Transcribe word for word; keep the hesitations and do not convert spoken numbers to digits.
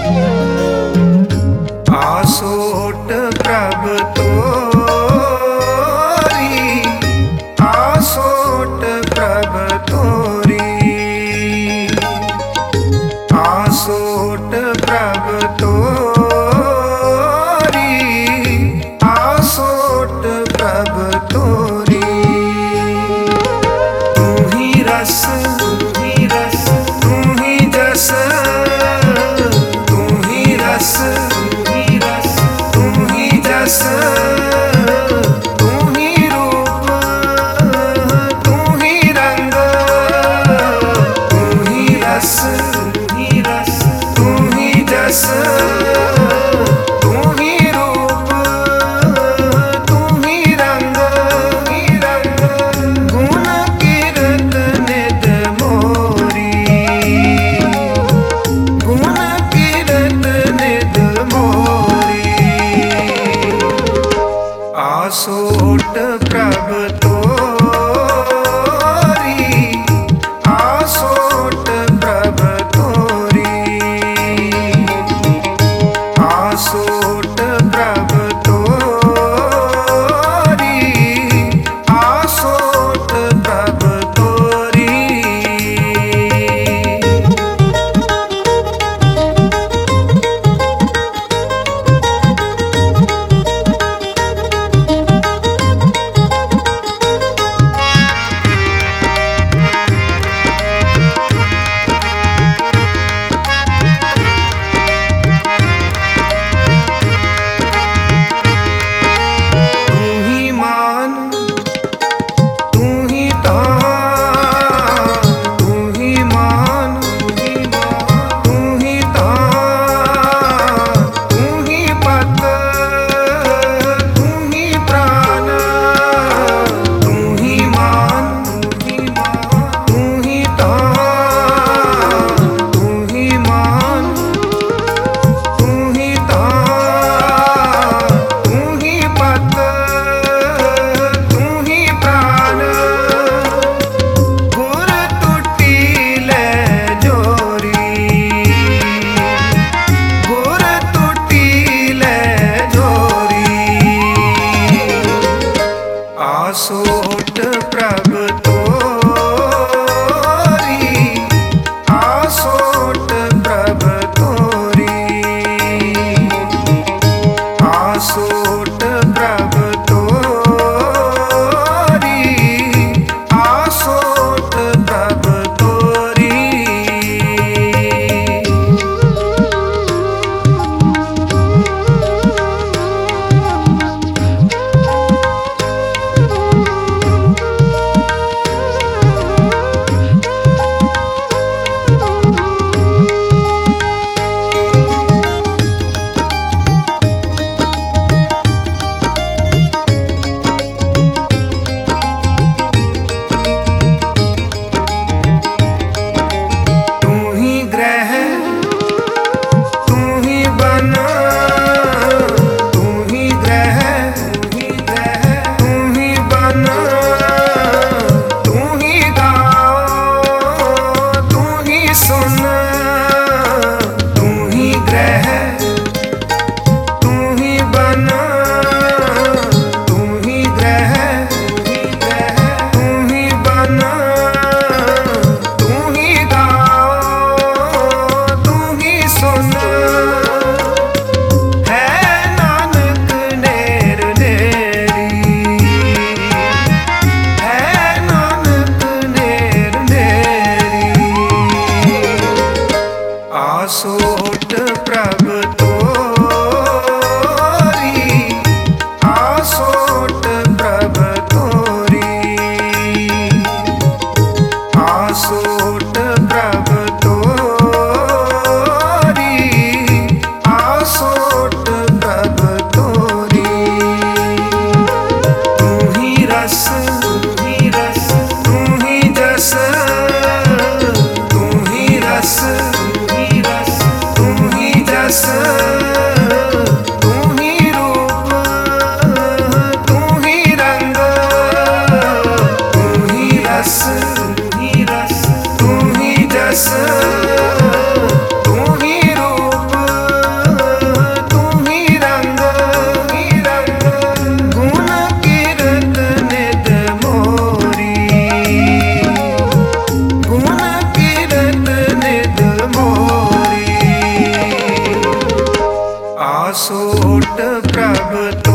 आसोट प्रभ तोरी, आसोट प्रभ तोरी, आसोट प्रभ तोरी, आसोट प्रभ तोरी। तू ही रस, तू ही रस, तू ही जस, तू ही रस, तू ही जस, तू ही रूप, तू ही रंग, तू ही रस, तू ही रस, तू ही जस, तू ही रूप, तू ही रंग, ही रंग। गुण कीरत नित मोरी, गुण कीरत नित मोरी। आसोट प्रभ तोरी, आसोट प्रभ तोरी, आसोट प्रभ तोरी, आसोट प्रभ तोरी। तू ही मान, तू ही तान, तू ही मान, तू ही तान, तू ही पत, तू ही प्राण। तू ही मान, तू ही तान, तू ही मान, तू ही तान, तू ही पत, तू ही प्राण। गुर टूटी ले जोरी, गुर टूटी ले जोरी। आसोट प्रभ तोरी, आसोट प्रभ तोरी, आसोट प्रभ तोरी, आसोट प्रभ तोरी। तू ही ग्रह, तू ही बन, तू ही ग्रह, तू ही बन, तू ही गाओ, तू ही सुन। तू ही ग्रह, तू ही बन, तू ही ग्रह, तू ही बन, तू ही गाओ, तू ही सुन। है नानक नेर नेरी, है नानक नेर नेरी। आसोट प्रभ तोरी, आसोट प्रभ तोरी, आसोट प्रभ तोरी, आसोट प्रभ तोरी। तू ही रस, तू ही रस, तू ही जस, तू ही रस, तू ही रस, तू ही जस। सोट प्रभ